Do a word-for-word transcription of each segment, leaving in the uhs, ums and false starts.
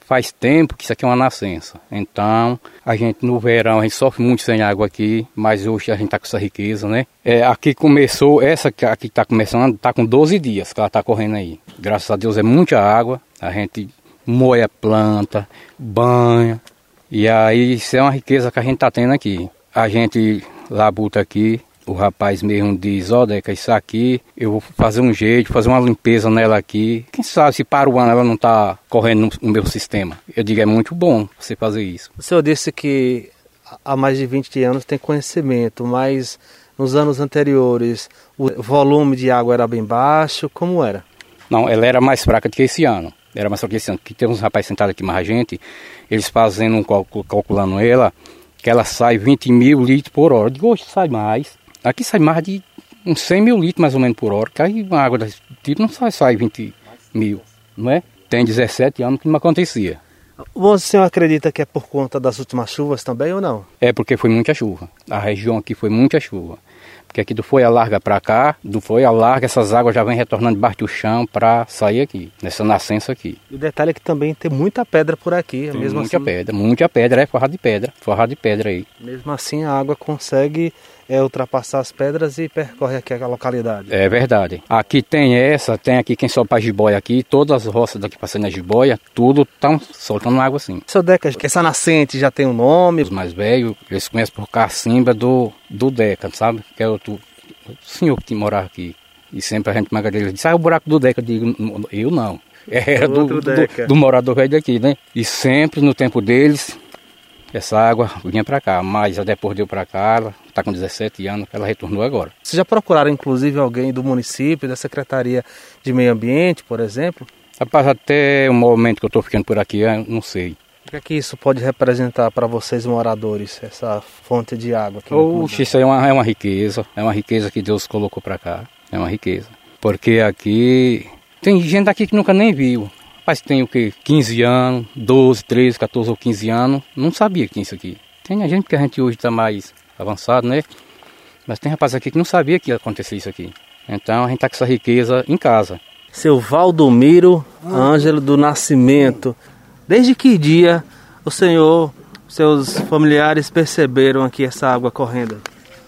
faz tempo que isso aqui é uma nascença. Então, a gente no verão, a gente sofre muito sem água aqui, mas hoje a gente está com essa riqueza, né? É, aqui começou, essa que aqui está começando, está com doze dias que ela está correndo aí. Graças a Deus é muita água, a gente moe a planta, banha, e aí isso é uma riqueza que a gente está tendo aqui. A gente labuta aqui, o rapaz mesmo diz, ó, Deca, isso aqui, eu vou fazer um jeito, fazer uma limpeza nela aqui. Quem sabe se para o ano ela não está correndo no, no meu sistema. Eu digo, é muito bom você fazer isso. O senhor disse que há mais de vinte anos tem conhecimento, mas nos anos anteriores o volume de água era bem baixo, como era? Não, ela era mais fraca do que esse ano. Era mais fraca que esse ano. Que tem uns rapazes sentados aqui mais a gente, eles fazendo um cálculo, calculando ela, que ela sai vinte mil litros por hora. Eu digo, hoje sai mais. Aqui sai mais de uns cem mil litros mais ou menos por hora, que aí uma água desse tipo não sai, sai vinte mil, não é? Tem dezessete anos que não acontecia. O senhor acredita que é por conta das últimas chuvas também ou não? É porque foi muita chuva. A região aqui foi muita chuva. Porque aqui do Foia Larga para cá, do Foia Larga, essas águas já vêm retornando debaixo do chão para sair aqui, nessa nascença aqui. E o detalhe é que também tem muita pedra por aqui. Tem mesmo muita assim, pedra, muita pedra, é forrado de pedra, forrado de pedra aí. Mesmo assim a água consegue é, ultrapassar as pedras e percorre aqui a localidade. É verdade. Aqui tem essa, tem aqui quem sobe para jiboia aqui, todas as roças daqui passando na jiboia, tudo estão soltando água assim. Seu Deca, essa nascente já tem um nome? Os mais velhos, eles conhecem por cacimba do, do Deca, sabe? Que é o, o senhor que morava aqui. E sempre a gente maga dele disse, ah, o buraco do Deca. Eu digo, eu não. Era do, do, do morador velho daqui, né? E sempre no tempo deles, essa água vinha para cá. Mas depois deu para cá, ela está com dezessete anos, ela retornou agora. Vocês já procuraram inclusive alguém do município, da Secretaria de Meio Ambiente, por exemplo? Rapaz, até o momento que eu estou ficando por aqui, eu não sei. O que é que isso pode representar para vocês moradores, essa fonte de água? Oxe, isso aí é uma, é uma riqueza, é uma riqueza que Deus colocou para cá, é uma riqueza. Porque aqui, tem gente aqui que nunca nem viu. Rapaz, tem o quê? quinze anos, doze, treze, quatorze ou quinze anos, não sabia que tinha isso aqui. Tem a gente que a gente hoje está mais avançado, né? Mas tem rapaz aqui que não sabia que ia acontecer isso aqui. Então a gente está com essa riqueza em casa. Seu Valdomiro Ângelo do Nascimento, desde que dia o senhor, seus familiares perceberam aqui essa água correndo?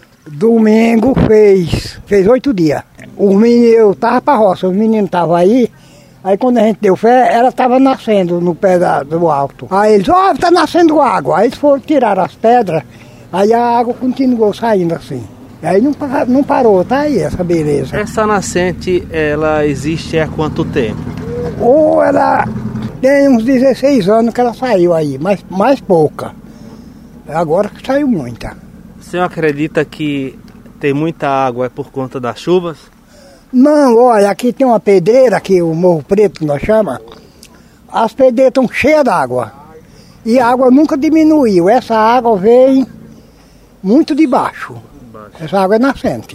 Domingo fez, fez oito dias. Os meninos, eu tava pra roça, os meninos estavam aí, aí quando a gente deu fé, ela estava nascendo no pé da, do alto. Aí eles, ó, oh, tá nascendo água. Aí eles foram tirar as pedras, aí a água continuou saindo assim. Aí não, não parou, tá aí essa beleza. Essa nascente, ela existe há quanto tempo? Ou ela tem uns dezesseis anos que ela saiu aí, mas mais pouca. Agora que saiu muita. O senhor acredita que tem muita água é por conta das chuvas? Não, olha, aqui tem uma pedreira, aqui o Morro Preto que nós chamamos. As pedreiras estão cheias d'água. E a água nunca diminuiu. Essa água vem muito de baixo. Essa água é nascente.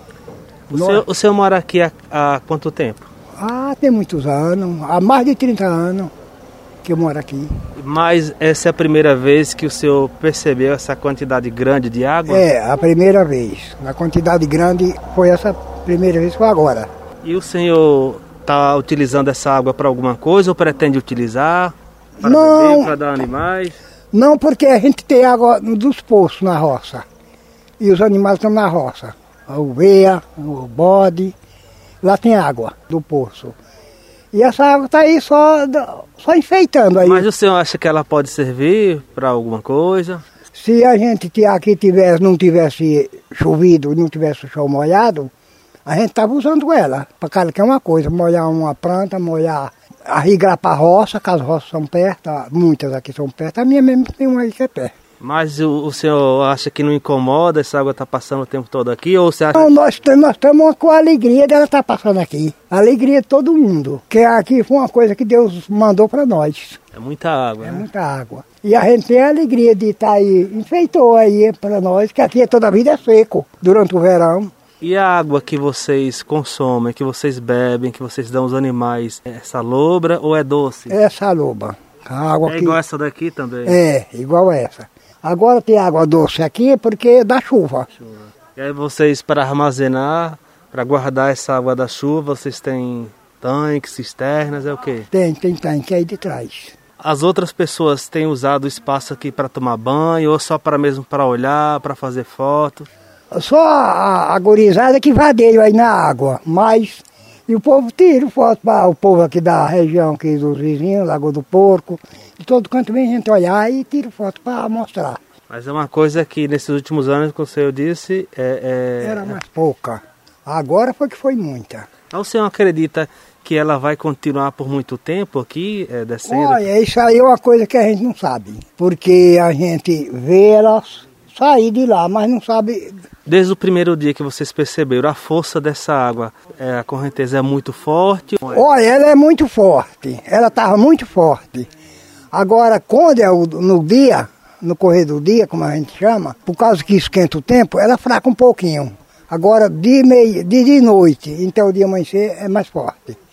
O, senhor, o senhor mora aqui há, há quanto tempo? Ah, tem muitos anos. Há mais de trinta anos que eu moro aqui. Mas essa é a primeira vez que o senhor percebeu essa quantidade grande de água? É, a primeira vez. A quantidade grande foi essa primeira vez, foi agora. E o senhor está utilizando essa água para alguma coisa ou pretende utilizar? Para não, beber, para dar animais? Não, porque a gente tem água dos poços na roça. E os animais estão na roça. A ovelha, o bode, lá tem água do poço. E essa água está aí só, só enfeitando aí. Mas o senhor acha que ela pode servir para alguma coisa? Se a gente aqui tivesse, não tivesse chovido, não tivesse o chão molhado, a gente estava usando ela para qualquer uma coisa, molhar uma planta, molhar, irrigar para a roça, que as roças são perto, muitas aqui são perto, a minha mesmo tem uma aí que é perto. Mas o, o senhor acha que não incomoda essa água estar tá passando o tempo todo aqui? Ou você acha... Não, nós estamos com a alegria dela estar tá passando aqui. A alegria de todo mundo. Que aqui foi uma coisa que Deus mandou para nós. É muita água, É né? muita água. E a gente tem a alegria de estar tá aí, enfeitou aí para nós, que aqui toda a vida é seco durante o verão. E a água que vocês consomem, que vocês bebem, que vocês dão aos animais, é salobra ou é doce? É saloba. A água é que... igual essa daqui também? É, igual essa. Agora tem água doce aqui porque dá chuva. chuva. E aí vocês, para armazenar, para guardar essa água da chuva, vocês têm tanques, cisternas, é o quê? Tem, tem tanque aí de trás. As outras pessoas têm usado o espaço aqui para tomar banho ou só para mesmo para olhar, para fazer foto? Só a, a gurizada que vadeia aí na água, mas e o povo tira foto para o povo aqui da região aqui dos vizinhos, Lagoa do Porco, de todo canto vem gente olhar e tira foto para mostrar. Mas é uma coisa que nesses últimos anos, como o senhor disse, é, é... era mais pouca. Agora foi que foi muita. O senhor acredita que ela vai continuar por muito tempo aqui, é, descendo? Olha, isso aí é uma coisa que a gente não sabe, porque a gente vê elas sair de lá, mas não sabe. Desde o primeiro dia que vocês perceberam a força dessa água, é, a correnteza é muito forte? Olha, ela é muito forte, ela estava muito forte. Agora, quando é o, no dia, no correr do dia, como a gente chama, por causa que esquenta o tempo, ela fraca um pouquinho. Agora, de, meia, de, de noite, então o dia amanhecer é mais forte.